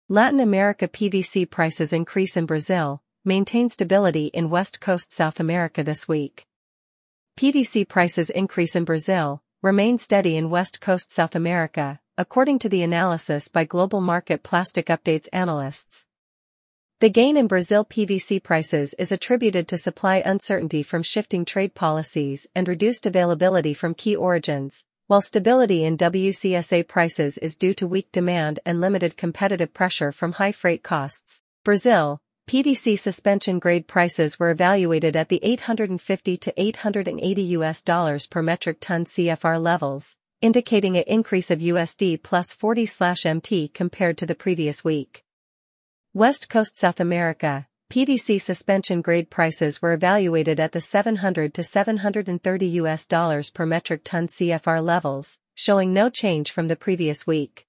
Latin America PVC prices increase in Brazil, maintain stability in West Coast South America this week. PVC prices increase in Brazil, remain steady in West Coast South America, according to the analysis by Global Market Plastic Updates analysts. The gain in Brazil PVC prices is attributed to supply uncertainty from shifting trade policies and reduced availability from key origins, while stability in WCSA prices is due to weak demand and limited competitive pressure from high freight costs. Brazil, PVC suspension grade prices were evaluated at the $850 to $880 per metric ton CFR levels, indicating an increase of USD plus 40/MT compared to the previous week. West Coast South America, PVC suspension grade prices were evaluated at the $700 to $730 per metric ton CFR levels, showing no change from the previous week.